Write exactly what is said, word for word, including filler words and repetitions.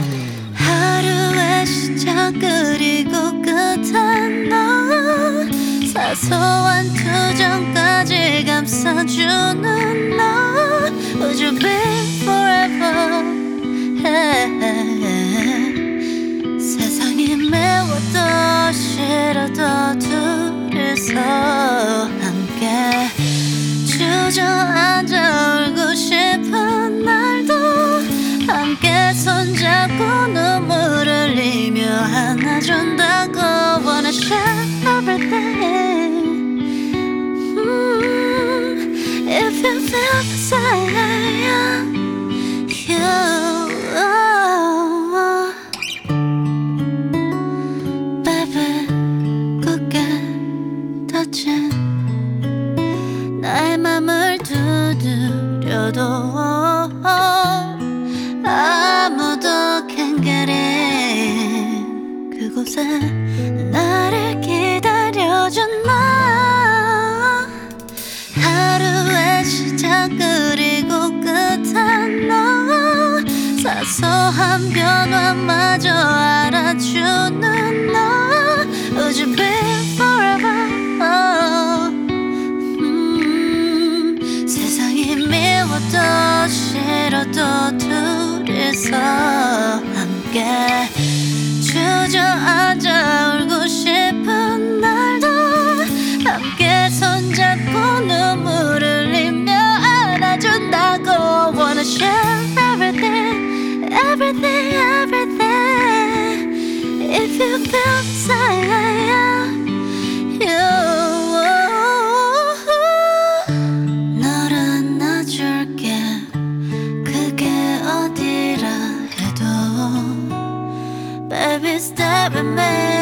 하루의 시작 그리고 끝은 너 사소한 투정까지 감싸주는 너 Would you be forever hey. 세상이 매워도 싫어도 둘이서 함께 주저앉아 울고 싶은 날도 함께 손잡고 눈물 흘리며 안아준다고 Wanna share everything mm, If you feel beside you Baby 굳게 닫힌 나의 맘을 두드려도 아무도 can't get in 그곳에 나를 기다려준 너 하루의 시작 그리고 끝은 너 사소한 변화마저 알아주는 너 Would you be forever oh. 음, 세상이 미워도 싫어도 둘이서 함께 주저앉아 울고 싶은 날도 함께 손잡고 눈물 흘리며 안아준다고 Wanna share everything, everything, everything If you feel beside you 널 안아줄게 그게 어디라 해도 Baby stay with me